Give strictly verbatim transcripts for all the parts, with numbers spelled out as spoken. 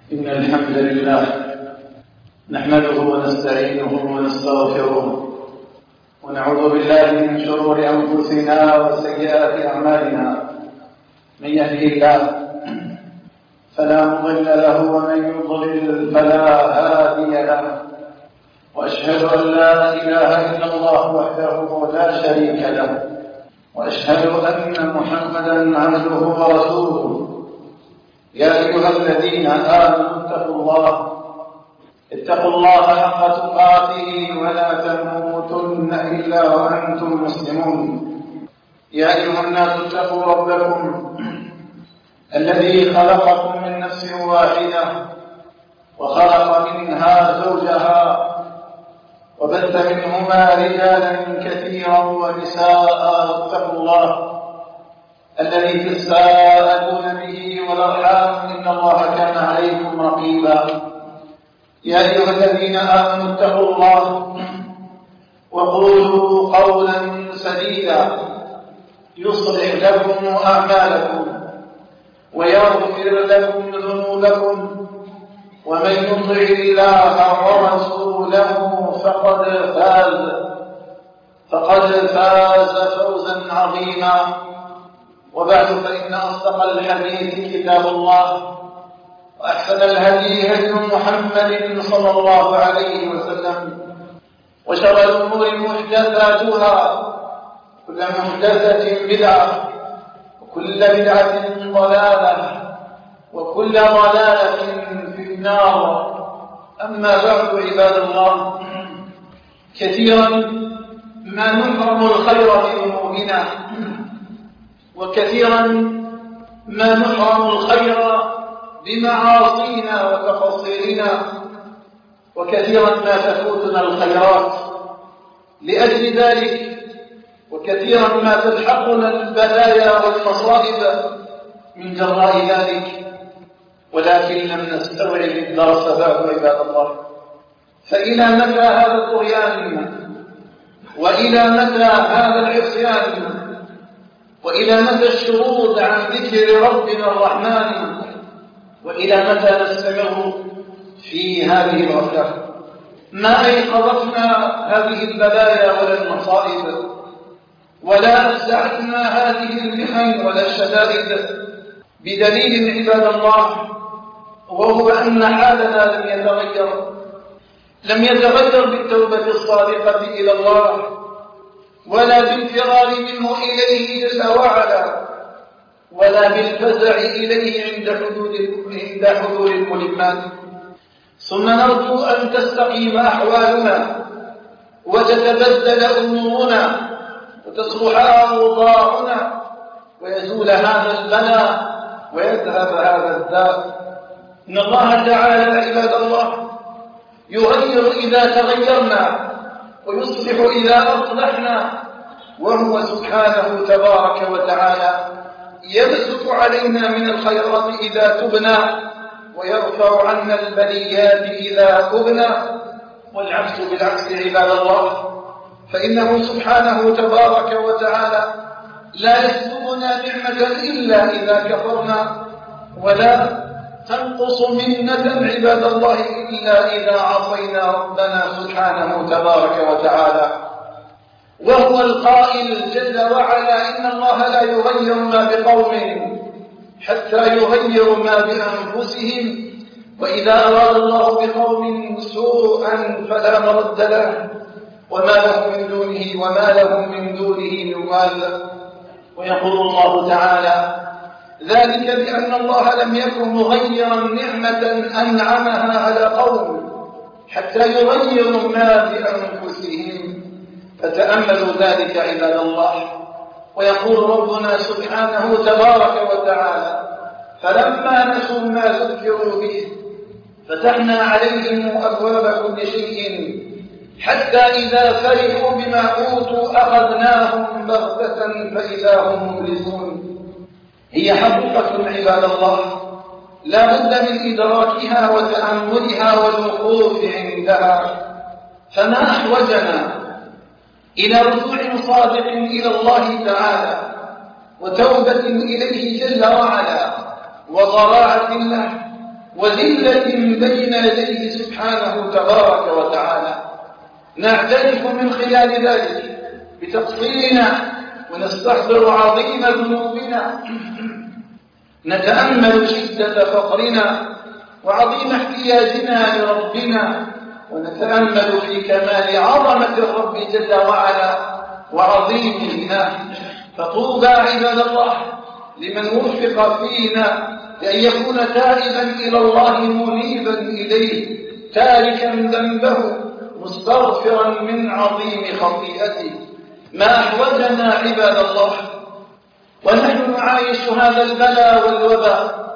إن الحمد لله نحمده ونستعينه ونستغفره ونعوذ بالله من شرور أنفسنا وسيئات أعمالنا. من يهده الله فلا مضل له ومن يضلل فلا هادي له، وأشهد أن لا إله إلا الله وحده لا شريك له، وأشهد أن محمدا عبده ورسوله. يا أيها الذين آمنوا اتقوا الله اتقوا الله حق تقاته ولا تموتن إلا وأنتم مسلمون. يا أيها الناس اتقوا ربكم الذي خلقكم من نفس واحدة وخلق منها زوجها وبث منهما رجالا كثيرا ونساء. اتقوا الله الذي تساءلون به والأرحام إن الله كان عليكم رقيبا. يا أيها الذين آمنوا اتقوا الله وقولوا قولا سديدا يصلح لكم أعمالكم ويغفر لكم ذنوبكم، ومن يطع الله ورسوله فقد فاز فقد فاز فوزا عظيما. وبعد، فإن أصدق الحديث كتاب الله، وأحسن الهدي هدي محمد صلى الله عليه وسلم، وشر الأمور محدثاتها، كل محدثة بدعة، وكل بدعة ضلالة، وكل ضلالة في النار. أما بعد، عباد الله، كثيرا ما نحرم الخير بذنوبنا، وكثيرا ما نحرم الخير بمعاصينا وتقصيرنا، وكثيرا ما تفوتنا الخيرات لأجل ذلك، وكثيرا ما تلحقنا البلايا والمصائب من جراء ذلك، ولكن لم نستوعب الدرس بعد، عباد الله. فإلى متى هذا الطغيان؟ وإلى متى هذا العصيان؟ وإلى متى الشرود عن ذكر ربنا الرحمن؟ وإلى متى نستمر في هذه الغفلة؟ ما أيقظتنا هذه البلايا ولا المصائب، ولا أفزعتنا هذه المحن ولا الشدائد، بدليل عباد الله، وهو أن حالنا لم يتغير لم يتغير بالتوبة الصادقة إلى الله، ولا بالفرار منه إليه جل وعلا، ولا بالفزع إليه عند حدود عند حضور الملمات. ثم نرجو أن تستقيم أحوالنا وتتبدل أمورنا وتصلح أوضاعنا، ويزول هذا البلاء ويذهب هذا الداء. إن الله تعالى عباد الله يغير إذا تغيرنا، ويصلح إذا أصلحنا، وهو سبحانه تبارك وتعالى يبسط علينا من الخيرات إذا تبنا، ويرفع عنا البليات إذا أبنا، والعكس بالعكس عباد الله. فإنه سبحانه تبارك وتعالى لا يسلبنا نعمة إلا إذا كفرنا، ولا تنقص منة عباد الله إلا إذا عصينا ربنا سبحانه تبارك وتعالى. وهو القائل جل وعلا: إن الله لا يغير ما بقوم حتى يغيروا ما بأنفسهم، وإذا أراد الله بقوم سوءا فلا مرد له، وما لهم من دونه وما لهم من دونه من وال. ويقول الله تعالى: ذلك بأن الله لم يكن مغيرا نعمة أنعمها على قوم حتى يغيروا ما بأنفسهم. فتأملوا ذلك عباد الله. ويقول ربنا سبحانه تبارك وتعالى: فلما نسوا ما ذكروا به فتحنا عليهم أبواب كل شيء حتى إذا فرحوا بما أوتوا أخذناهم بغتة فإذا هم مبلسون. هي حقيقة عباد الله لا بد من إدراكها وتأملها والوقوف عندها. فما أحوجنا إلى رجوع صادق إلى الله تعالى وتوبة إليه جل وعلا وضراعة له وذلة بين يديه سبحانه تبارك وتعالى. نعترف من خلال ذلك بتقصيرنا ونستحضر عظيم ذنوبنا، نتأمل شدة فقرنا وعظيم احتياجنا لربنا، ونتأمل في كمال عظمة الرب جل وعلا وعظيم غناه. فطوبى عباد الله لمن وفق فينا لأن يكون تائبا إلى الله منيبا إليه، تاركا ذنبه مستغفرا من عظيم خطيئته. ما أحوجنا عباد الله ونحن نعايش هذا البلاء والوباء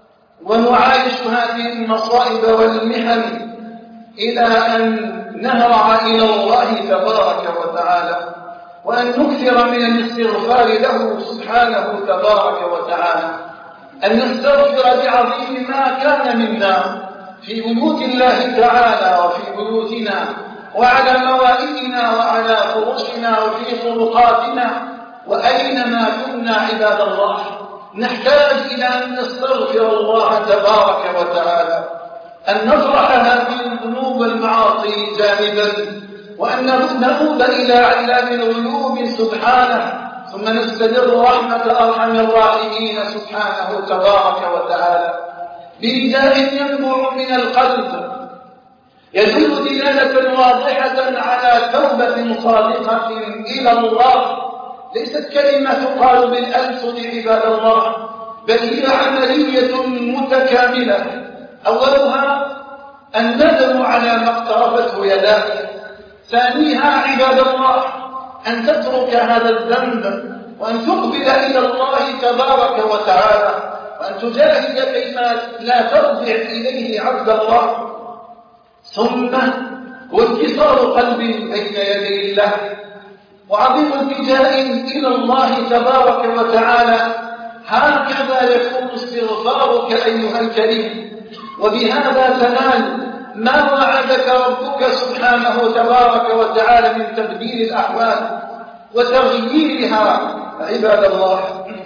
ونعايش هذه المصائب والمحن إلى أن نهرع إلى الله تبارك وتعالى، وأن نكثر من الاستغفار له سبحانه تبارك وتعالى، أن نستغفر بعظيم ما كان منا في بيوت الله تعالى وفي بيوتنا وعلى موائدنا وعلى فرشنا وفي طرقاتنا وأينما كنا عباد الله. نحتاج إلى أن نستغفر الله تبارك وتعالى، أن نطرح هذه الذنوب والمعاصي جانبا، وأن نعود إلى علام الغيوب سبحانه، ثم نستدر رحمة أرحم الراحمين سبحانه تبارك وتعالى بنداء ينبع من القلب يدل دلالة واضحة على توبة صادقة إلى الله، ليست كلمة تقال بالألسن عباد الله، بل هي عملية متكاملة. أولها الندم على ما اقترفته يداك، ثانيها عباد الله أن تترك هذا الذنب وأن تقبل إلى الله تبارك وتعالى، وأن تجاهد كيما لا ترجع إليه عبد الله. ثم وانكسار قلب بين يدي الله وعظيم التجاء إلى الله تبارك وتعالى. هكذا يكون استغفارك أيها الكريم، وبهذا تنال ما وعدك ربك سبحانه تبارك وتعالى من تبديل الأحوال وتغييرها. عباد الله،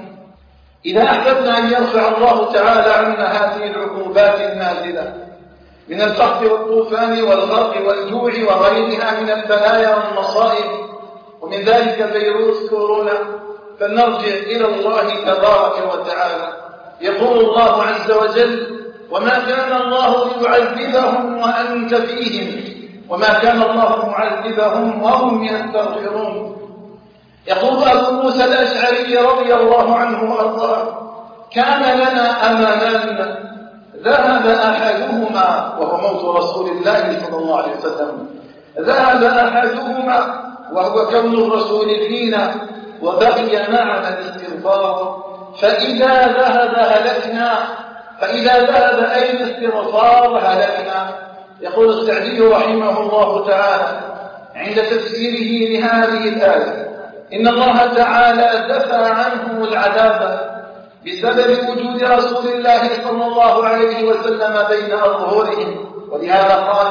إذا أحببنا أن يرفع الله تعالى عنا هذه العقوبات النازلة من القحط والطوفان والغرق والجوع وغيرها من البلايا والمصائب، ومن ذلك فيروس كورونا، فلنرجع إلى الله تبارك وتعالى. يقول الله عز وجل: وما كان الله ليعذبهم وأنت فيهم وما كان الله معذبهم وهم يستغفرون. يقول أبو موسى الأشعري رضي الله عنه وأرضاه: كان لنا أمانان ذهب أحدهما وهو موت رسول الله صلى الله عليه وسلم، ذهب أحدهما وهو كون الرسول فينا، وبقي معنا الاستغفار، فإذا ذهب هلكنا، فإذا ذهب أي الاستغفار هلكنا. يقول السعدي رحمه الله تعالى عند تفسيره لهذه الآية: إن الله تعالى دفع عنهم العذاب بسبب وجود رسول الله صلى الله عليه وسلم بين أظهرهم، ولهذا قال: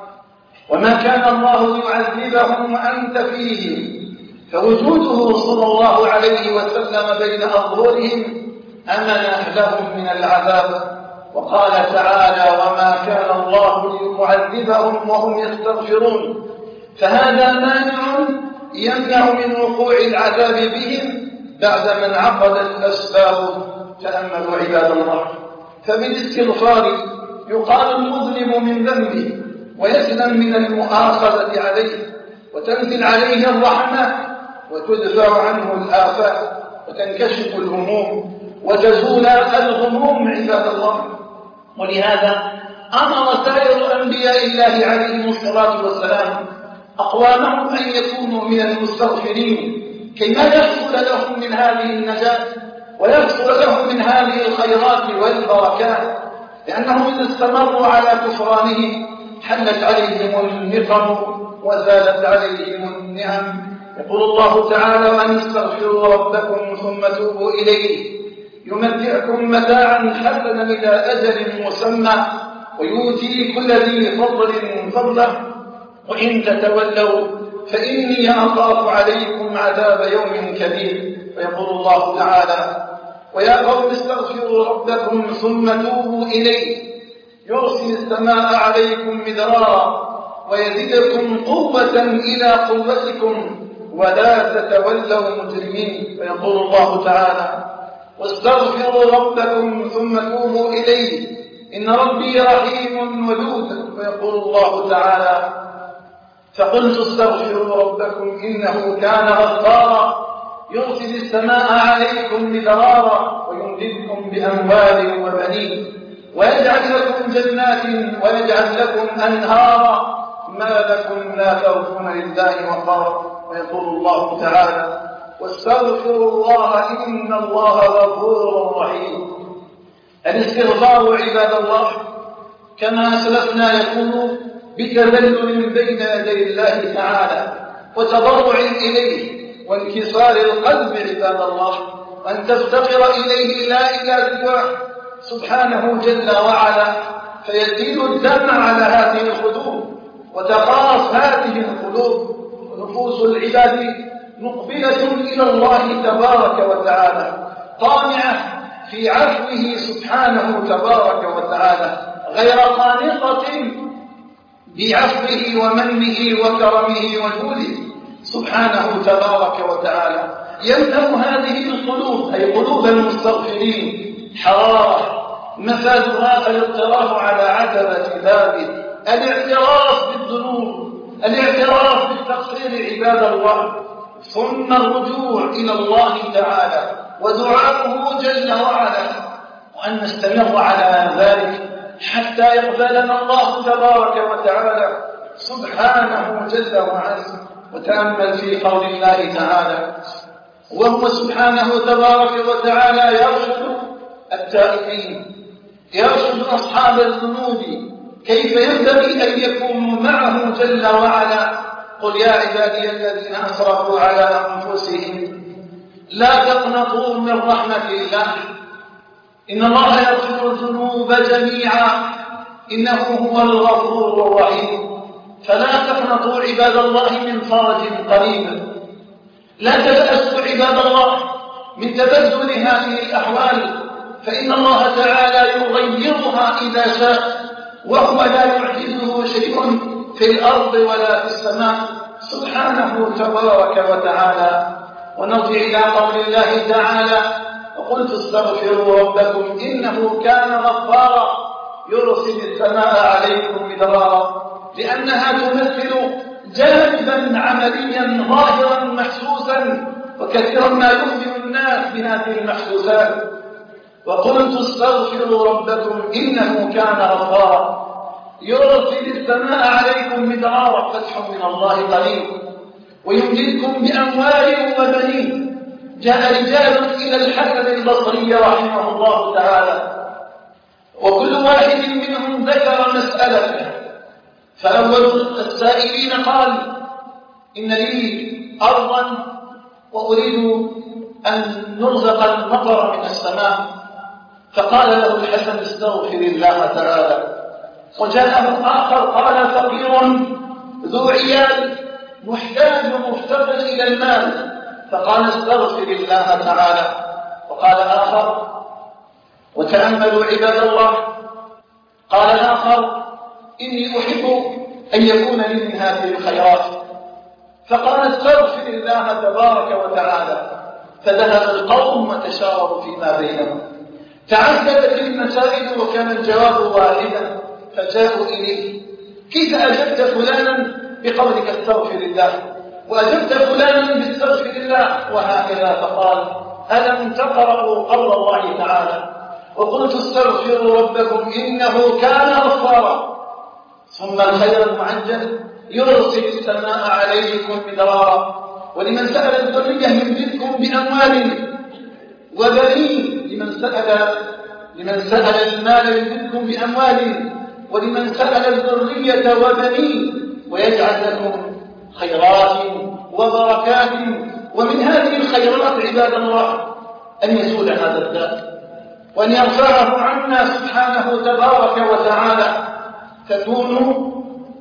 وما كان الله ليعذبهم وأنت فيهم، فوجوده صلى الله عليه وسلم بين أظهرهم أمنع لهم من العذاب. وقال تعالى: وما كان الله ليعذبهم وهم يستغفرون، فهذا مانع يمنع من وقوع العذاب بهم بعد من عقدت الأسباب. تأملوا عباد الله، فبالاستغفار يقال المظلم من ذنبه ويسلم من المؤاخذة عليه، وتنزل عليه الرحمة، وتدفع عنه الآفات، وتنكشف الهموم، وتزول الغموم عباد الله. ولهذا أمر سائر أنبياء الله عليهم الصلاة والسلام أقوامهم أن يكونوا من المستغفرين، كيما يحصل لهم من هذه النجاة ويحصل لهم من هذه الخيرات والبركات، لأنهم إذا استمروا على كفرانهم حلت عليهم النقم وزالت عليهم النعم. يقول الله تعالى: وأن استغفروا ربكم ثم توبوا إليه يمتعكم متاعا حسنا إلى أجل مسمى ويؤتي كل ذي فضل فضله وإن تتولوا فإني أخاف عليكم عذاب يوم كبير. ويقول الله تعالى: ويا قوم استغفروا ربكم ثم توبوا إليه يرسل السماء عليكم مدرارا ويزدكم قوة إلى قوتكم ولا تتولوا مجرمين. ويقول الله تعالى: واستغفروا ربكم ثم توبوا إليه إن ربي رحيم ودود. ويقول الله تعالى: فقلت استغفروا ربكم إنه كان غفارا يرسل السماء عليكم مدرارا ويمددكم بأموال وبنين ويجعل لكم جنات ويجعل لكم أنهارا ما لكم لا ترجون لله وقارا. ويقول الله تعالى: واستغفروا الله إن الله غفور رحيم. الاستغفار عباد الله كما أسلفنا يكون بتذلل بين يدي الله تعالى وتضرع إليه وانكسار القلب عباد الله، أن تفتقر إليه لا إلى سواه سبحانه جل وعلا، فيزيد الدم على هذه القلوب وتخاف هذه القلوب ونفوس العباد مقبلة إلى الله تبارك وتعالى طامعة في عفوه سبحانه تبارك وتعالى غير قانطة بعفوه ومنه وكرمه وجوده سبحانه تبارك وتعالى. يملأ هذه القلوب أي قلوب المستغفرين حرارة مفادها الاضطراب على عتبة بابه، الاعتراف بالذنوب، الاعتراف بالتقصير عباد الله، ثم الرجوع إلى الله تعالى ودعاؤه جل وعلا، وأن نستمر على ذلك حتى يقبلنا الله تبارك وتعالى سبحانه جل وعلا. وتأمل في قول الله تعالى: وهو سبحانه تبارك وتعالى يرشد التائبين، يرشد أصحاب الذنوب كيف ينبغي أن يكونوا معه جل وعلا. قل يا عبادي الذين أسرفوا على أنفسهم لا تقنطوا من رحمة الله إن الله يغفر الذنوب جميعا إنه هو الغفور الرحيم. فلا تقنطوا عباد الله من فرج قريب، لا تبأسوا عباد الله من تبدل هذه الأحوال، فإن الله تعالى يغيرها إذا شاء، وهو لا يعجزه شيء في الأرض ولا في السماء سبحانه تبارك وتعالى. ونرجع إلى قول الله تعالى: وقلت استغفروا ربكم إنه كان غفارا يرسل السماء عليكم مدرارا، لأنها تمثل جانبا عمليا ظاهرا محسوسا، وكثيرا ما يخبر الناس بهذه المحسوسات. وقلت استغفروا ربكم إنه كان غفارا يرسل السماء عليكم مدرارا، فتح من الله قريب، ويمددكم بأموال وبنين. جاء رجال إلى الحسن البصري رحمه الله تعالى، وكل واحد منهم ذكر مسألته، فأول السائلين قال: إن لي أرضا وأريد أن نرزق المطر من السماء. فقال له الحسن: استغفر الله تعالى. وجاءه آخر قال: فقير ذو عيال محتاج مفتقر إلى المال. فقال: استغفر الله تعالى. وقال آخر، وتأملوا عباد الله، قال الآخر: إني أحب أن يكون لي من هذه الخيرات. فقال: استغفر الله تبارك وتعالى. فذهب القوم وتشاوروا فيما بينهم، تعددت المسائل وكان الجواب واحدا، فجاءوا إليه: كيف أجبت فلانا بقولك استغفر الله، وأجبت فلانا باستغفر الله، وهكذا؟ فقال: ألم تقرأوا قول الله تعالى: وقلت استغفروا ربكم إنه كان غفارا، ثم الخير المعجل يرسل السماء عليكم مدرارا. ولمن سأل الذرية يمددكم بأموال وبنين، لمن سأل لمن سأل المال يمددكم بأموال، ولمن سأل الذرية وبنين، ويجعل لكم خيرات وبركات. ومن هذه الخيرات عباد الله أن يزول هذا الداء وأن يرفعه عنا سبحانه تبارك وتعالى، تكونوا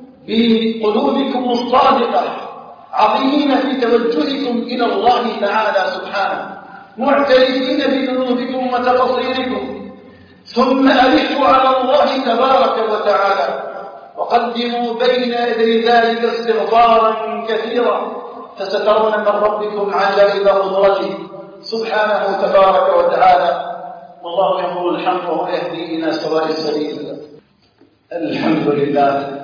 بقلوبكم الصادقة عظيمين في توجهكم إلى الله تعالى سبحانه، معترفين بذنوبكم وتقصيركم، ثم ألحوا على الله تبارك وتعالى وقدموا بين يدي ذلك استغفارا كثيرا، فسترون من ربكم عجائب قدرته سبحانه تبارك وتعالى. والله يقول الحمد وهو يهدي إلى سواء السبيل. الحمد لله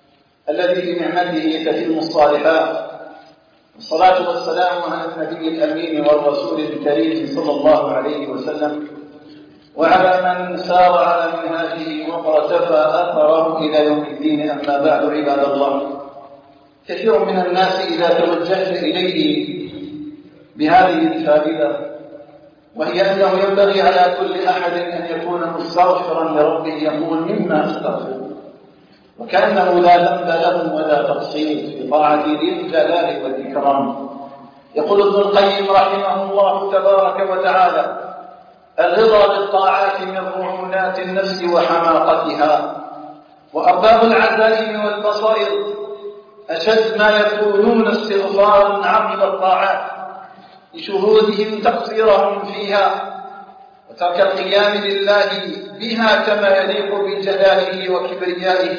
الذي بنعمته تتم الصالحات، والصلاة والسلام على النبي الأمين والرسول الكريم صلى الله عليه وسلم وعلى من سار على منهاجه وقرتفى أثره إلى يوم الدين. أما بعد عباد الله، كثير من الناس إذا توجهت إليه بهذه الفائدة، وهي أنه ينبغي على كل أحد أن يكون مستغفرا لربه، يقول مما أستغفر، وكأنه لا ذنب له ولا تقصير في طاعة ذي الجلال والإكرام. يقول ابن القيم رحمه الله تبارك وتعالى: الرضا بالطاعات من رعونات النفس وحماقتها، وأرباب العزائم والبصائر أشد ما يكونون استغفارا عقب الطاعات لشهودهم تقصيرهم فيها وترك القيام لله بها كما يليق بجلاله وكبريائه،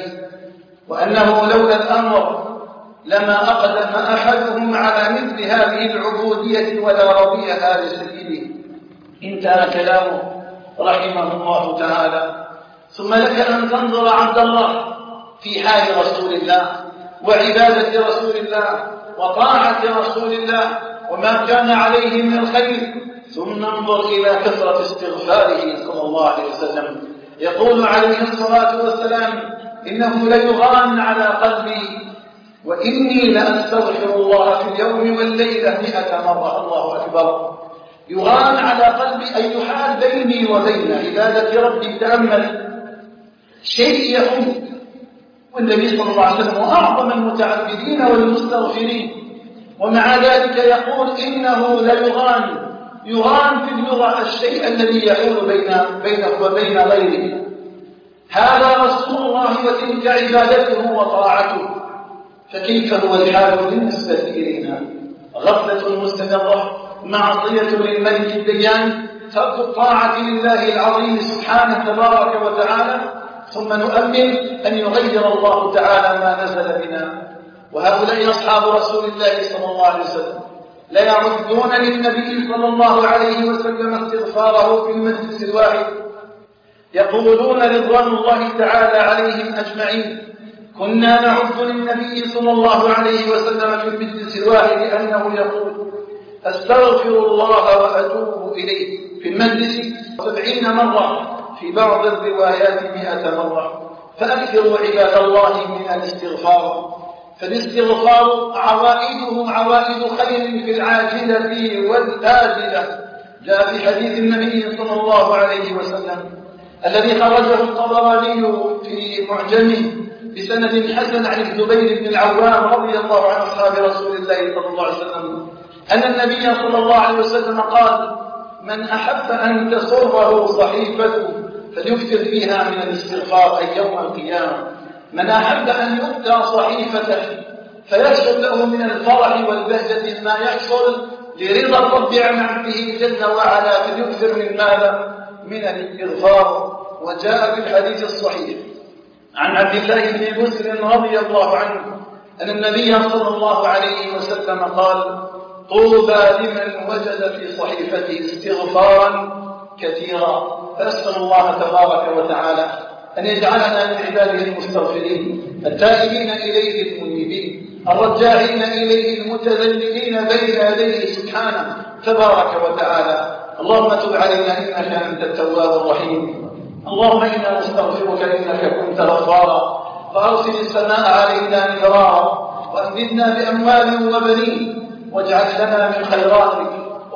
وأنه لولا الأمر لما أقدم أحدهم على مثل هذه العبودية ولا رضيها لسيده. انتهى كلامه رحمه الله تعالى. ثم لك أن تنظر عبد الله في حال رسول الله وعبادة رسول الله وطاعة رسول الله وما كان عليه من الخير، ثم انظر إلى كثرة استغفاره صلى الله عليه وسلم. يقول عليه الصلاة والسلام: إنه ليغان على قلبي وإني لأستغفر الله في اليوم والليلة مئة مرة. الله أكبر. يغان على قلبي أي يحال بيني وبين عبادة ربي. تأمل شيء يحول، والنبي صلى الله عليه وسلم أعظم المتعبدين والمستغفرين، ومع ذلك يقول إنه ليغان. يغان في اللغة الشيء الذي يحول بين بينك وبين غيره. هذا رسول الله وتلك عبادته وطاعته، فكيف هو الحال بالنسبة إلينا؟ غفلة مستمرة، معصية للملك الديان، ترك الطاعة لله العظيم سبحانه تبارك وتعالى، ثم نؤمل أن يغير الله تعالى ما نزل بنا. وهؤلاء أصحاب رسول الله صلى الله عليه وسلم لا يعدون للنبي صلى الله عليه وسلم استغفاره في المجلس الواحد. يقولون رضوان الله تعالى عليهم أجمعين: كنا نعد للنبي صلى الله عليه وسلم في المجلس الواحد أنه يقول: أستغفر الله وأتوب إليه في المجلس سبعين مرة، في بعض الروايات مئة مرة. فأكثروا عباد الله من الاستغفار، فالاستغفار عوائده عوائد خير في العاجلة والآجلة. جاء في حديث النبي صلى الله عليه وسلم الذي خرجه الطبراني في معجمه بسند حسن عن الزبير بن العوام رضي الله عن أصحاب رسول الله صلى الله عليه وسلم أن النبي صلى الله عليه وسلم قال: من أحب أن تسره صحيفته فليكثر فيها من الاستغفار، أي يوم القيامة. من أحب أن يؤتى صحيفته فيحصل له من الفرح والبهجة ما يحصل لرضا الرب عن عبده جل وعلا، فليكثر من ماذا؟ من الاستغفار. وجاء في الحديث الصحيح عن عبد الله بن مسلم رضي الله عنه أن النبي صلى الله عليه وسلم قال: طوبى لمن وجد في صحيفته استغفارا كثيرا. فأسأل الله تبارك وتعالى أن يجعلنا من عباده المستغفرين التائبين إليه المنيبين الرجاعين إليه المتذللين بين يديه سبحانه تبارك وتعالى. اللهم تب علينا إنك أنت التواب الرحيم. اللهم إنا نستغفرك إنك كنت غفارا، فأرسل السماء علينا مدرارا، وأمددنا بأموال وبنين، واجعل لنا من خيراتك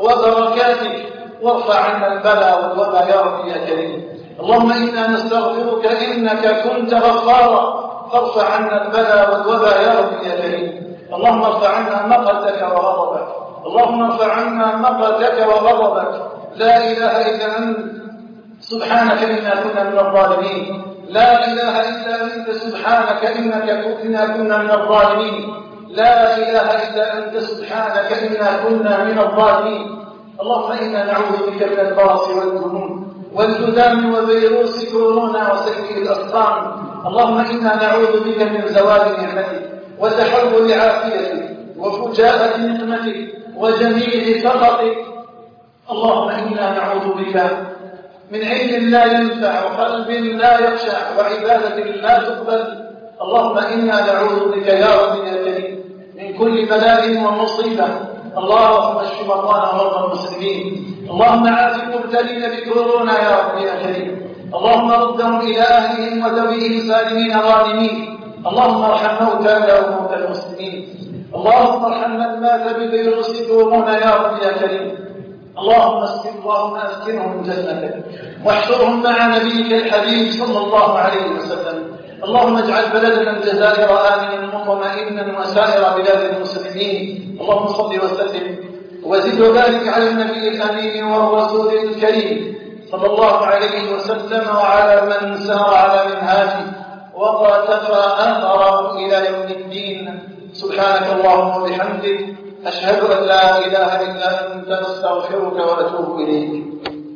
وبركاتك، وارفع عنا البلاء والوباء يا رب يا كريم. اللهم إنا نستغفرك إنك كنت غفارا، فارفع عنا البلاء والوباء يا رب يا كريم. اللهم ارفع عنا مقتك وغضبك، اللهم ارفع عنا مقتك وغضبك. لا إله إلا أنت سبحانك إنا كنا من الظالمين. لا إله إلا أنت سبحانك إنك كنا كنا من الظالمين. لا إله إلا أنت سبحانك إنا كنا من الظالمين. اللهم إنا نعوذ بك من البرص والجنون والجذام وفيروس كورونا وسيء الأسقام. اللهم إنا نعوذ بك من زوال نعمتك وتحول عافيتك وفجاءة نقمتك وجميع سخطك. اللهم إنا نعوذ بك من علم لا ينفع وقلب لا يخشع وعبادة لا تقبل. اللهم إنا نعوذ بك يا رب يا كريم من كل بلاء ومصيبة. اللهم اشف مرضانا ومرضى المسلمين. اللهم عاف المبتلين بكورونا يا رب يا كريم. اللهم ردهم إلى أهلهم وذويهم سالمين غانمين. اللهم ارحم موتانا وموتى المسلمين. اللهم ارحم من مات بفيروس كورونا يا رب يا كريم. اللهم اسكن اللهم اسكنهم جنتك واحشرهم مع نبيك الحبيب صلى الله عليه وسلم. اللهم اجعل بلدنا الجزائر آمنا مطمئنا وسائر بلاد المسلمين. اللهم صل وسلم وزد وبارك على النبي الأمين والرسول الكريم صلى الله عليه وسلم وعلى من سار على منهاجه وقاتفى أثره إلى يوم الدين. سبحانك اللهم وبحمدك أشهد أن لا إله إلا أنت نستغفرك ونتوب إليك.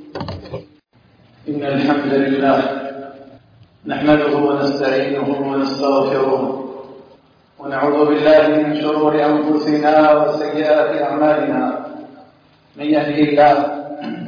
إن الحمد لله نحمده ونستعينه ونستغفره ونعوذ بالله من شرور أنفسنا وسيئات أعمالنا. من يهده الله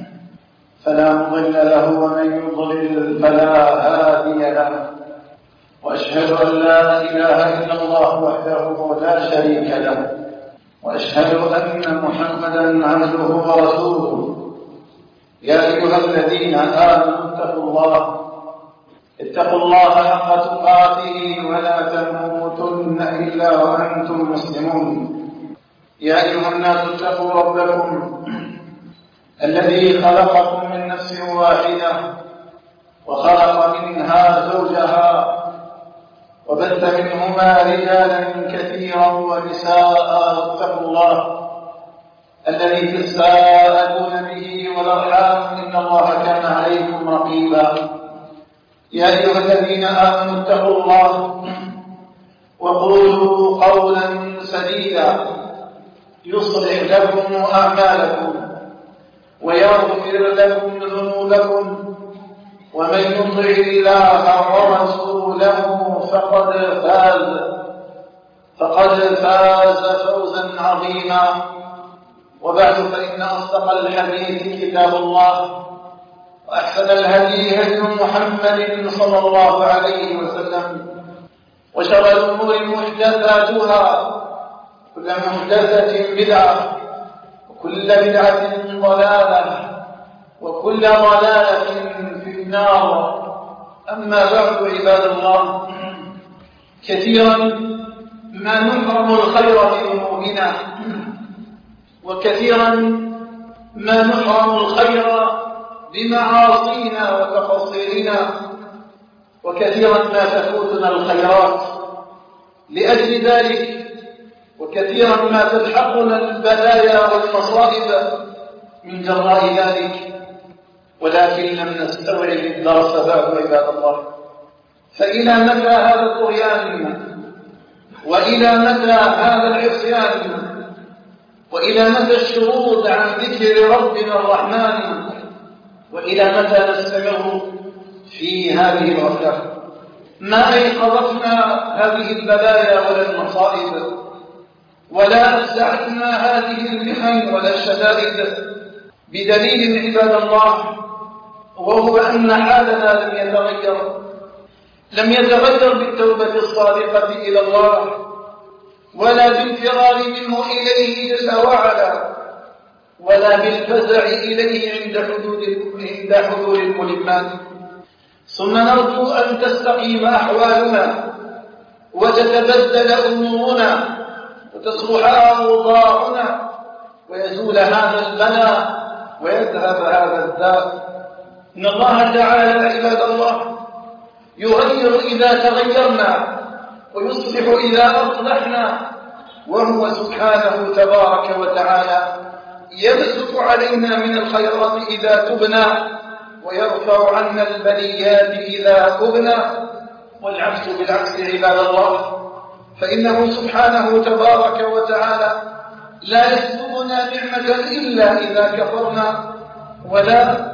فلا مضل له ومن يضلل فلا هادي له. وأشهد أن لا إله إلا الله وحده لا شريك له وأشهد أن محمدا عبده ورسوله. يا أيها الذين آمنوا اتقوا الله اتقوا الله حق تقاته ولا تموتن إلا وأنتم مسلمون. يا أيها الناس اتقوا ربكم الذي خلقكم من نفس واحدة وخلق منها زوجها وبث منهما رجالا كثيرا ونساء. اتقوا الله الذي تساءلون به والأرحام إن الله كان عليكم رقيبا. يا أيها الذين آمنوا اتقوا الله وقولوا قولا سديدا يصلح لكم أعمالكم ويغفر لكم ذنوبكم ومن يطع الله ورسوله فقد فاز فقد فاز فوزا عظيما. وبعد فإن أصدق الحديث كتاب الله وأحسن الهدي هدي محمد صلى الله عليه وسلم وشر الأمور محدثاتها كل محدثة بدعة وكل بدعة ضلالة وكل ضلالة في النار. أما بعد عباد الله، كثيرا ما نحرم الخير بذنوبنا وكثيرا ما نحرم الخير بمعاصينا وتقصيرنا وكثيرا ما تفوتنا الخيرات لأجل ذلك وكثيرا ما تلحقنا البلايا والمصائب من جراء ذلك. ولكن لم نستوعب الدرس بعد عباد الله. فإلى متى هذا الطغيان وإلى متى هذا العصيان وإلى متى الشرود عن ذكر ربنا الرحمن وإلى متى نستمر في هذه الغفلة؟ ما أيقظتنا هذه البلايا ولا المصائب ولا أفزعتنا هذه المحن ولا الشدائد بدليل عباد الله، وهو أن حالنا لم يتغير لم يتغير بالتوبة الصادقة إلى الله ولا بالفرار منه إليه جل وعلا ولا بالفزع إليه عند حدود عند حدود الملمات. ثم نرجو أن تستقيم أحوالنا وتتبدل أمورنا وتصلح أوضاعنا ويزول هذا البلاء ويذهب هذا الداء. إن الله تعالى عباد الله يغير إذا تغيرنا ويصلح إذا أصلحنا، وهو سبحانه تبارك وتعالى يبسط علينا من الخيرات إذا تبنا ويرفع عنا البليات إذا أبنا، والعكس بالعكس عباد الله. فإنه سبحانه تبارك وتعالى لا يسلبنا نعمة إلا إذا كفرنا ولا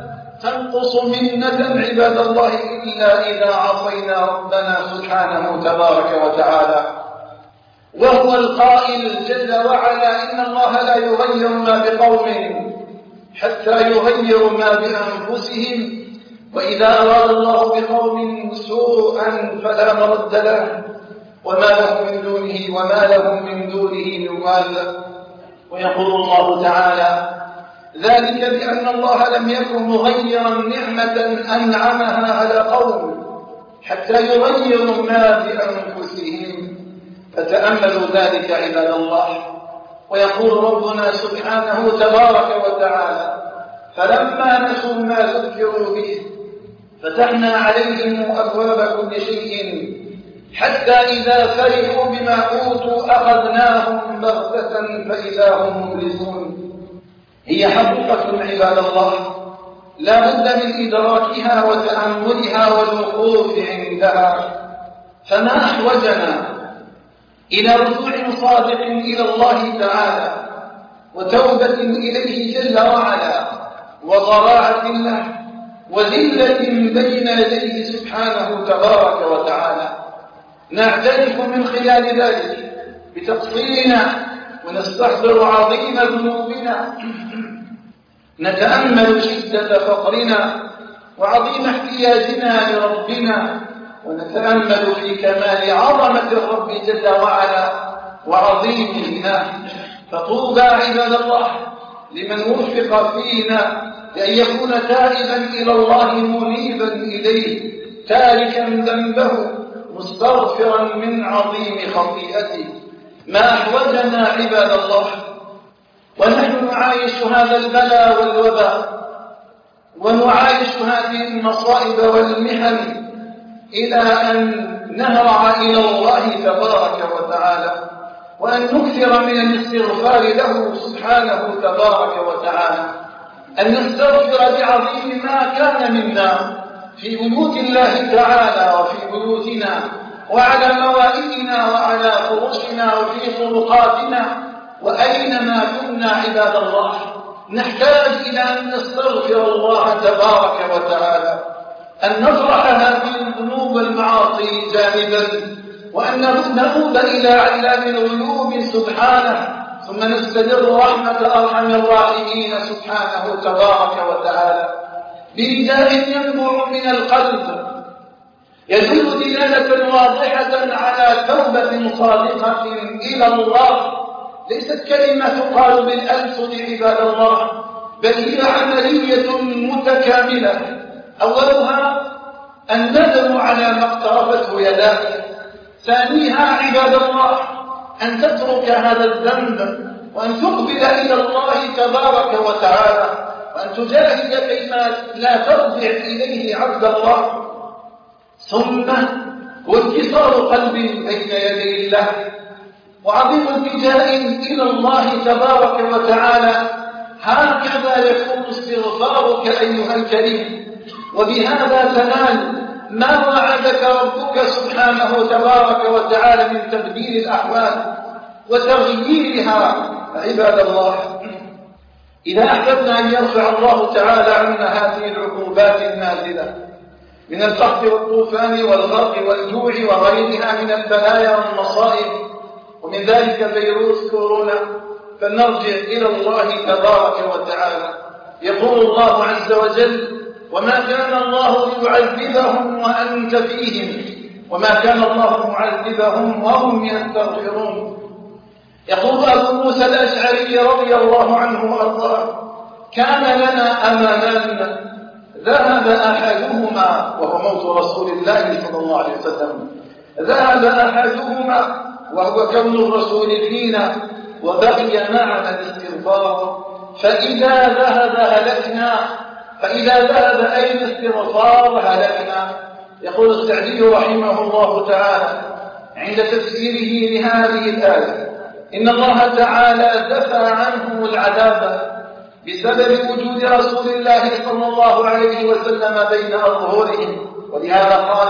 تنقص منة عباد الله إلا إذا عصينا ربنا سبحانه تبارك وتعالى، وهو القائل جل وعلا: إن الله لا يغير ما بقوم حتى يغيروا ما بأنفسهم، وإذا أراد الله بقوم سوءا فلا مرد له وما لهم من دونه وما لهم من دونه من وال. ويقول الله تعالى: ذلك بأن الله لم يكن مغيرا نعمة أنعمها على قوم حتى يغيروا ما بأنفسهم. فتأملوا ذلك عباد الله. ويقول ربنا سبحانه تبارك وتعالى: فلما نسوا ما ذكروا به فتحنا عليهم أبواب كل شيء حتى إذا فرحوا بما أوتوا أخذناهم بغتة فإذا هم مبلسون. هي حقيقة عباد الله لا بد من إدراكها وتأملها والوقوف عندها. فما أحوجنا إلى رجوع صادق إلى الله تعالى وتوبة إليه جل وعلا وضراعة له وذلة بين يديه سبحانه تبارك وتعالى، نعترف من خلال ذلك بتقصيرنا ونستحضر عظيم ذنوبنا، نتأمل شدة فقرنا وعظيم احتياجنا لربنا، ونتأمل في كمال عظمة الرب جل وعلا وعظيم غناه. فطوبى عباد الله لمن وفق فينا لأن يكون تائبا إلى الله منيبا إليه تاركا ذنبه مستغفرا من عظيم خطيئته. ما أحوجنا عباد الله ونحن نعايش هذا البلاء والوباء ونعايش هذه المصائب والمحن إلى أن نهرع إلى الله تبارك وتعالى وأن نكثر من الاستغفار له سبحانه تبارك وتعالى، أن نستغفر بعظيم ما كان منا في بيوت الله تعالى وفي بيوتنا وعلى موائدنا وعلى فرشنا وفي طرقاتنا وأينما كنا عباد الله. نحتاج إلى أن نستغفر الله تبارك وتعالى، أن نطرح هذه الذنوب والمعاصي جانبا وأن نعود إلى علام الغيوب سبحانه، ثم نستدر رحمة أرحم الراحمين سبحانه تبارك وتعالى بنداء ينبع من القلب يدل دلالة واضحة على توبة صادقة إلى الله، ليست كلمة تقال بالألسن عباد الله، بل هي عملية متكاملة. أولها الندم على ما اقترفته يداك، ثانيها عباد الله أن تترك هذا الذنب وأن تقبل إلى الله تبارك وتعالى وأن تجاهد كيما لا ترجع إليه عبد الله. ثم وانكسار قلب بين يدي الله وعظيم التجاء إلى الله تبارك وتعالى. هكذا يكون استغفارك أيها الكريم، وبهذا تنال ما وعدك ربك سبحانه تبارك وتعالى من تبديل الأحوال وتغييرها. عباد الله، إذا أحببنا أن يرفع الله تعالى عنا هذه العقوبات النازلة من القحط والطوفان والغرق والجوع وغيرها من البلايا والمصائب، ومن ذلك فيروس كورونا، فلنرجع إلى الله تبارك وتعالى. يقول الله عز وجل: وما كان الله ليعذبهم وأنت فيهم وما كان الله معذبهم وهم يستغفرون. يقول أبو موسى الأشعري رضي الله عنه وأرضاه: كان لنا أمامان ذهب أحدهما وهو موت رسول الله صلى الله عليه وسلم، ذهب أحدهما وهو كون الرسول فينا وبقي معنا الاستغفار، فإذا ذهب هلكنا، فإذا ذهب أي الاستغفار هلكنا. يقول السعدي رحمه الله تعالى عند تفسيره لهذه الآية: إن الله تعالى دفع عنه العذاب بسبب وجود رسول الله صلى الله عليه وسلم بين أظهرهم، ولهذا قال: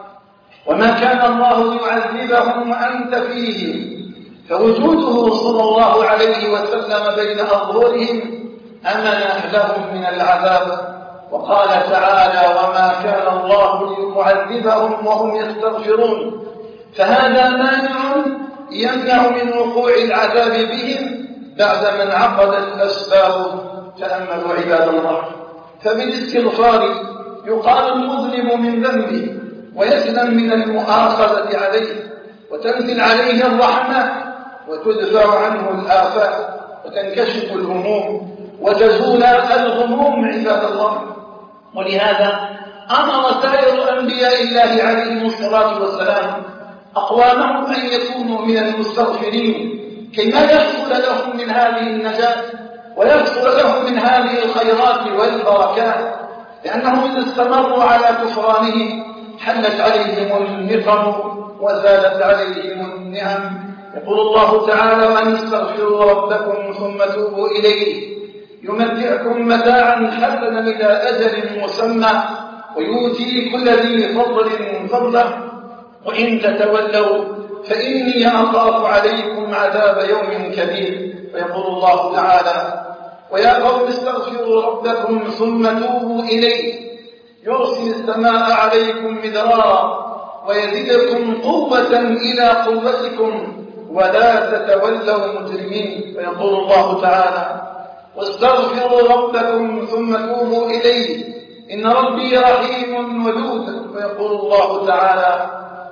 وما كان الله ليعذبهم وأنت فيهم، فوجوده صلى الله عليه وسلم بين أظهرهم أمن لهم من العذاب. وقال تعالى: وما كان الله ليعذبهم وهم يستغفرون. فهذا مانع يمنع من وقوع العذاب بهم بعد ما انعقدت أسبابه. تأملوا عباد الله، فبالاستغفار يقال المظلم من ذنبه ويسلم من المؤاخذة عليه، وتنزل عليه الرحمة، وتدفع عنه الآفات، وتنكشف الهموم، وتزول الغموم عباد الله. ولهذا أمر سائر أنبياء الله عليهم الصلاة والسلام أقوامهم أن يكونوا من المستغفرين كيما يحصل لهم من هذه النجاة ويحصل لهم من هذه الخيرات والبركات، لأنهم إذا استمروا على كفرانه حلت عليهم النقم وزالت عليهم النعم. يقول الله تعالى: وأن استغفروا ربكم ثم توبوا إليه يمتعكم متاعا حسنا إلى أجل مسمى ويؤتي كل ذي فضل فضله وإن تتولوا فإني أخاف عليكم عذاب يوم كبير. ويقول الله تعالى: ويا قوم استغفروا ربكم ثم توبوا إليه يرسل السماء عليكم مدرارا ويزدكم قوة إلى قوتكم ولا تتولوا مجرمين. ويقول الله تعالى: واستغفروا ربكم ثم توبوا إليه إن ربي رحيم ودود. ويقول الله تعالى: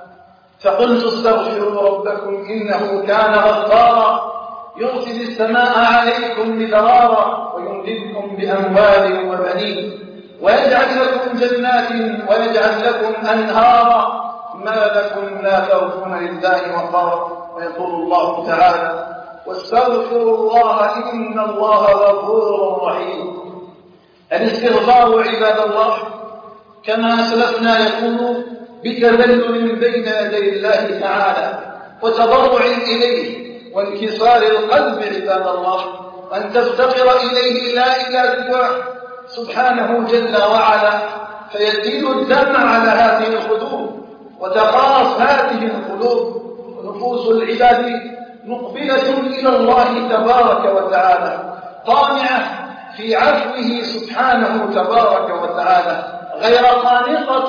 فقلت استغفروا ربكم إنه كان غفارا يرسل السماء عليكم مدرارا ويمددكم بأموال وبنين ويجعل لكم جنات ويجعل لكم أنهارا ما لكم لا ترجون لله وقارا. ويقول الله تعالى: واستغفروا الله إن الله غفور رحيم. الاستغفار عباد الله كما أسلفنا يكون بتذلل بين يدي الله تعالى وتضرع إليه وانكسار القلب عباد الله، أن تفتقر إليه لا إلى سواه سبحانه جل وعلا، فيزيد الدمع على هذه القلوب وتخاف هذه القلوب ونفوس العباد مقبلة إلى الله تبارك وتعالى طامعة في عفوه سبحانه تبارك وتعالى غير قانطة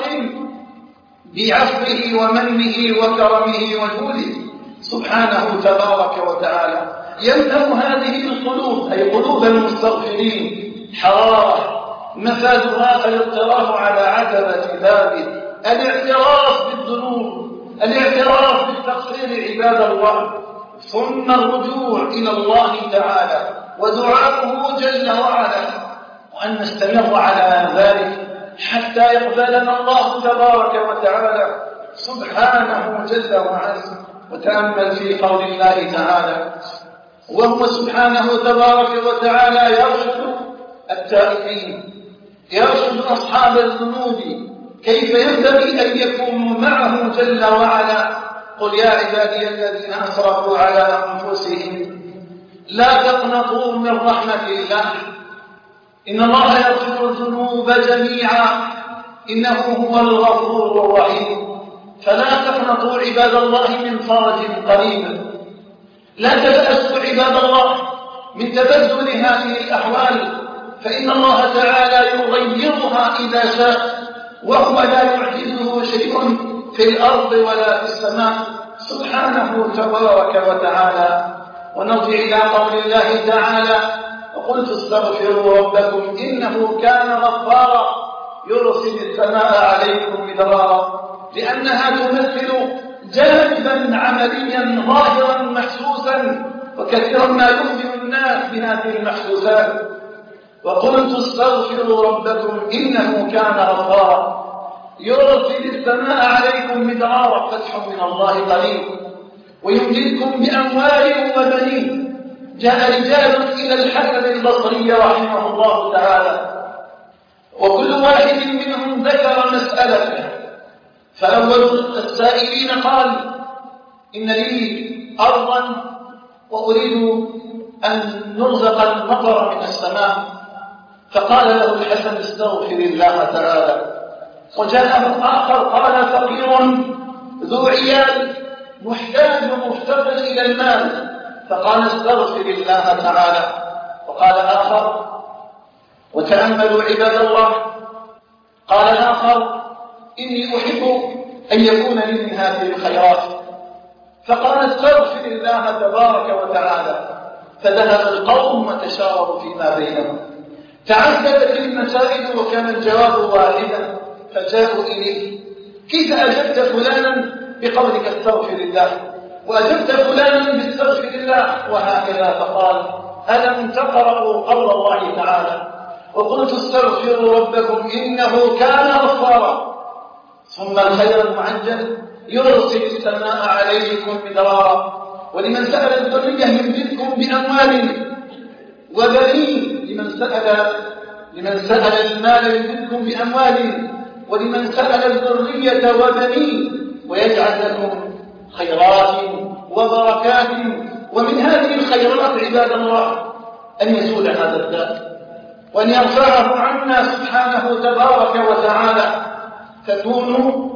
بعفوه ومنه وكرمه وجوده سبحانه تبارك وتعالى. يملأ هذه القلوب أي قلوب المستغفرين حرارة مفادها الاقتراف على عتبة بابه، الاعتراف بالذنوب، الاعتراف بالتقصير عباد الله، ثم الرجوع إلى الله تعالى ودعاؤه جل وعلا، وأن نستمر على ذلك حتى يقبلنا الله تبارك وتعالى سبحانه جل وعز. وتأمل في قول الله تعالى: وهو سبحانه تبارك وتعالى يرشد التائبين، يرشد أصحاب الذنوب كيف ينبغي أن يكونوا معه جل وعلا. قل يا عبادي الذين أسرفوا على أنفسهم لا تقنطوا من رحمة الله إن الله يغفر الذنوب جميعا إنه هو الغفور الرحيم. فلا تقنطوا عباد الله من فرج قريب، لا تبأسوا عباد الله من تبدل هذه الأحوال، فإن الله تعالى يغيرها إذا شاء، وهو لا يعجزه شيء في الأرض ولا في السماء سبحانه تبارك وتعالى. ونرجع إلى قول الله تعالى: وقلت استغفروا ربكم إنه كان غفارا يرسل السماء عليكم مدرارا، لأنها تمثل جانبا عمليا ظاهرا محسوسا، وكثيرا ما يخبر الناس بهذه المحسوسات. وقلت استغفروا ربكم إنه كان غفارا يرسل السماء عليكم مدرارا، فتح من الله قريب، ويمددكم بأموال وبنين. جاء رجال إلى الحسن البصري رحمه الله تعالى، وكل واحد منهم ذكر مسألته، فأول السائلين قال: إن لي أرضا وأريد أن نرزق المطر من السماء. فقال له الحسن: استغفر الله تعالى. وجاء آخر قال: فقير ذو عيال محتاج مفتقر إلى المال. فقال: استغفر الله تعالى. وقال آخر: وتأملوا عباد الله قال الآخر إني أحب أن يكون لي من هذه الخيرات، فقال استغفر الله تبارك وتعالى. فذهب القوم وتشاوروا فيما بينهم، تعددت المسائل وكان الجواب واحدا، فجاءوا إليه: كيف أجبت فلانا بقولك استغفر الله، وأجبت فلانا باستغفر الله، وهكذا؟ فقال: ألم تقرأوا قول الله تعالى: وقلت استغفروا ربكم إنه كان غفارا، ثم الخير المعجل يرسل السماء عليكم مدرارا، ولمن سأل الذرية يمددكم بأموال وبنين، لمن سأل لمن سأل المال يمددكم بأموال، ولمن سأل الذرية وبنين، ويجعل لكم خيرات وبركات. ومن هذه الخيرات عباد الله أن يزول هذا الداء وأن يرفعه عنا سبحانه تبارك وتعالى، تكونوا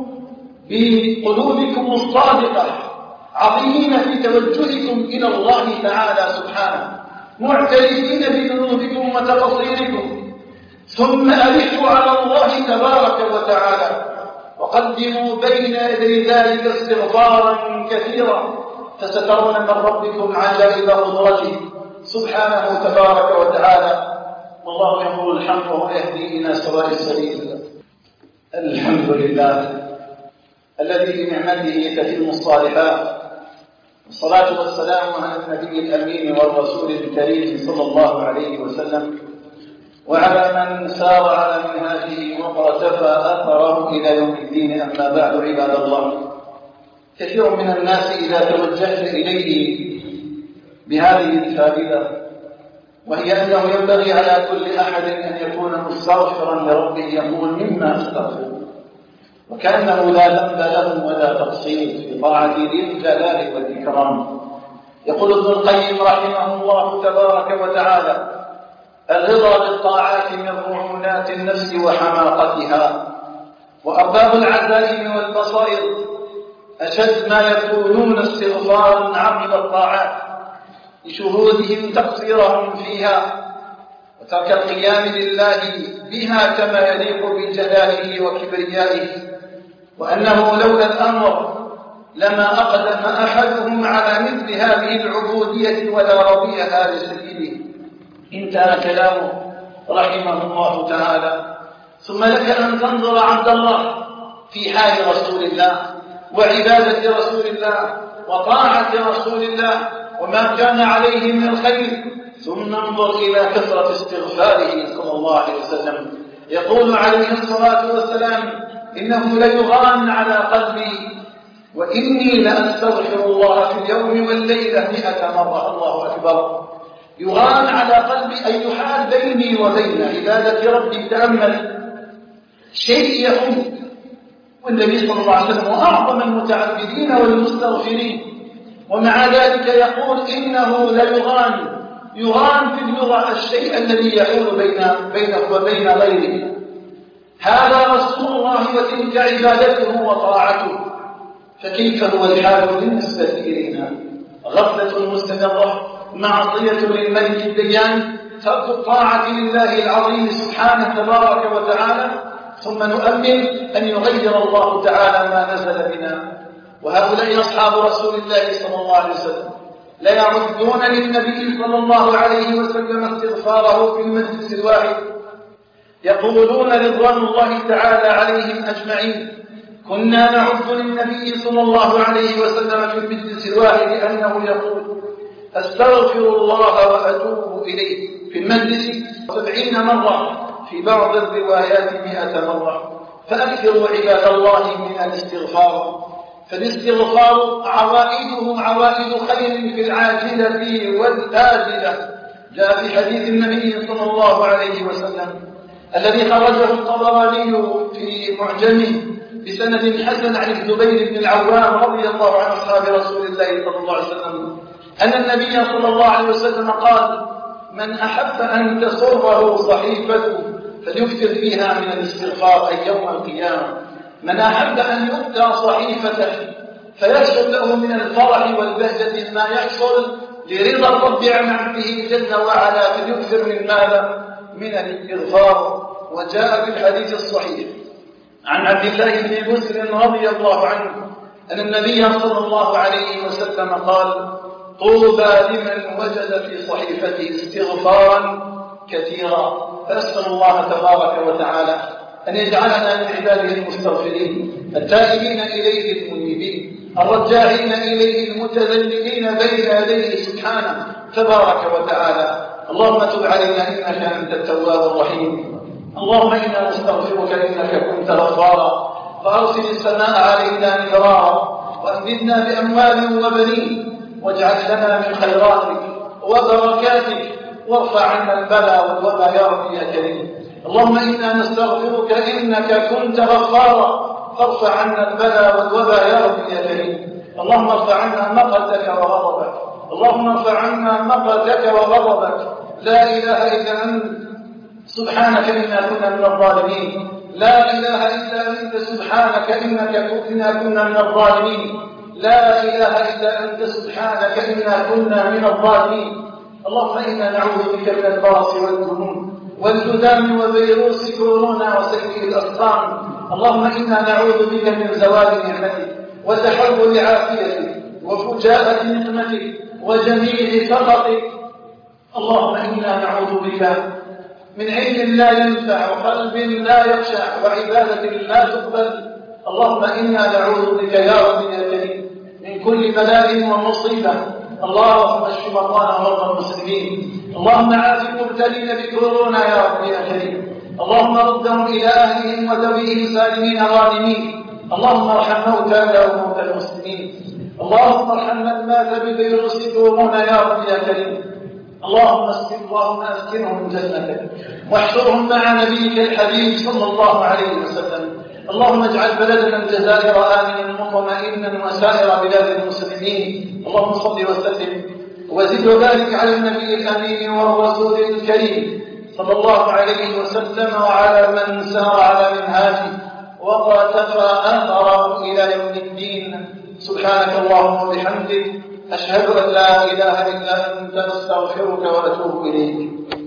بقلوبكم الصادقة عظيمين في توجهكم إلى الله تعالى سبحانه، معترفين بذنوبكم وتقصيركم، ثم ألحوا على الله تبارك وتعالى، وقدموا بين يدي ذلك استغفارا كثيرا، فسترون من ربكم عجائب قدرته سبحانه تبارك وتعالى. والله يقول الحمد ويهدي إلى سواء السبيل. الحمد لله الذي بنعمته تتم الصالحات، والصلاة والسلام على النبي الأمين والرسول الكريم صلى الله عليه وسلم، وعلى من سار على منهاجه وقتفى أثره إلى يوم الدين. أما بعد عباد الله، كثير من الناس إذا توجهت إليه بهذه الفائدة، وهي أنه ينبغي على كل أحد أن يكون مستغفرا لربه، يقول: مما أستغفر، وكأنه لا ذنب له ولا تقصير في طاعة ذي الجلال والإكرام. يقول ابن القيم رحمه الله تبارك وتعالى: الرضا بالطاعات من رعونات النفس وحماقتها، وأرباب العزائم والبصائر أشد ما يكونون استغفارا عقب الطاعات لشهودهم تقصيرهم فيها وترك القيام لله بها كما يليق بجلاله وكبريائه، وأنه لولا الأمر لما أقدم أحدهم على مثل هذه العبودية ولا رضيها لسيده. انتهى كلامه رحمه الله تعالى. ثم لك أن تنظر عبد الله في حال رسول الله وعبادة رسول الله وطاعة رسول الله وما كان عليه من الخير، ثم انظر إلى كثرة استغفاره صلى الله عليه وسلم. يقول عليه الصلاة والسلام: إنه ليغان على قلبي وإني لأستغفر الله في اليوم والليلة مئة مرة. الله أكبر. يغان على قلبي أي يحال بيني وبين عبادة ربي. تأمل شيء يحول، والنبي صلى الله عليه وسلم أعظم المتعبدين والمستغفرين، ومع ذلك يقول إنه ليغان. يغان في اللغة الشيء الذي يحول بين بينك وبين غيره. هذا رسول الله وتلك عبادته وطاعته، فكيف هو الحال بالنسبة إلينا؟ غفلة مستمرة، معصية للملك الديان، ترك الطاعة لله العظيم سبحانه تبارك وتعالى، ثم نؤمل أن يغير الله تعالى ما نزل بنا. وهؤلاء أصحاب رسول الله صلى الله عليه وسلم لا يعدون للنبي صلى الله عليه وسلم استغفاره في المجلس الواحد. يقولون رضوان الله تعالى عليهم أجمعين: كنا نعد للنبي صلى الله عليه وسلم في المجلس الواحد أنه يقول: أستغفر الله وأتوب إليه في المجلس سبعين مرة، في بعض الروايات مئة مرة. فأكثروا عباد الله من الاستغفار، فالاستغفار عوائده عوائد خير في العاجلة والآجلة. جاء في حديث النبي صلى الله عليه وسلم الذي خرجه الطبراني في معجمه بسند حسن عن الزبير بن العوام رضي الله عن أصحاب رسول الله صلى الله عليه وسلم أن النبي صلى الله عليه وسلم قال: من أحب أن تسره صحيفته فليكثر فيها من الاستغفار، أي يوم القيامة. من أحب أن يؤتى صحيفته فيحصل له من الفرح والبهجة ما يحصل لرضا الرب عن عبده جل وعلا، فليكثر من ماذا؟ من الاستغفار. وجاء في الحديث الصحيح عن عبد الله بن بسر رضي الله عنه أن النبي صلى الله عليه وسلم قال: طوبى لمن وجد في صحيفته استغفارا كثيرا. فأسأل الله تبارك وتعالى أن يجعلنا من عباده المستغفرين التائبين إليه المنيبين الرجاعين إليه المتذللين بين يديه سبحانه تبارك وتعالى. اللهم تب علينا إنك أنت التواب الرحيم. اللهم إنا نستغفرك إنك كنت غفارا، فأرسل السماء علينا مدرارا، وأمددنا بأموال وبنين، واجعل لنا من خيراتك وبركاتك، وارفع عنا البلاء والوباء يا رب يا كريم. اللهم إنا نستغفرك إنك كنت غفارا، فارفع عنا البلاء والوباء يا رب يا كريم. اللهم ارفع عنا مقتك وغضبك، اللهم ارفع عنا مقتك وغضبك. لا إله إلا أنت سبحانك إنا كنا من الظالمين. لا إله إلا أنت سبحانك إنك كنا كنا من الظالمين. لا إله إلا أنت سبحانك إنا كنا من الظالمين. اللهم إنا نعوذ بك من البرص والجنون والجذام وفيروس كورونا وسيء الأسقام. اللهم إنا نعوذ بك من زوال نعمتك وتحول عافيتك وفجاءة نقمتك وجميع سخطك. اللهم إنا نعوذ بك من علم لا ينفع وقلب لا يخشع وعبادة لا تقبل. اللهم إنا نعوذ بك يا رب يا كريم من كل بلاء ومصيبة. اللهم اشف مرضانا ومرضى المسلمين. اللهم عاف المبتلين بكورونا يا رب يا كريم. اللهم ردهم إلى أهلهم وذويهم سالمين غانمين. اللهم ارحم موتانا وموتى المسلمين. اللهم ارحم من مات بفيروس كورونا يا رب يا كريم. اللهم اسكن اللهم اسكنهم جنتك واحشرهم مع نبيك الحبيب صلى الله عليه وسلم. اللهم اجعل بلدنا الجزائر آمنا مطمئنا وسائر بلاد المسلمين. اللهم صل وسلم وزد وبارك على النبي الأمين والرسول الكريم صلى الله عليه وسلم وعلى من سار على منهاجه وقتفى أثره إلى يوم الدين. سبحانك اللهم وبحمدك أشهد أن لا إله إلا أنت نستغفرك ونتوب إليك.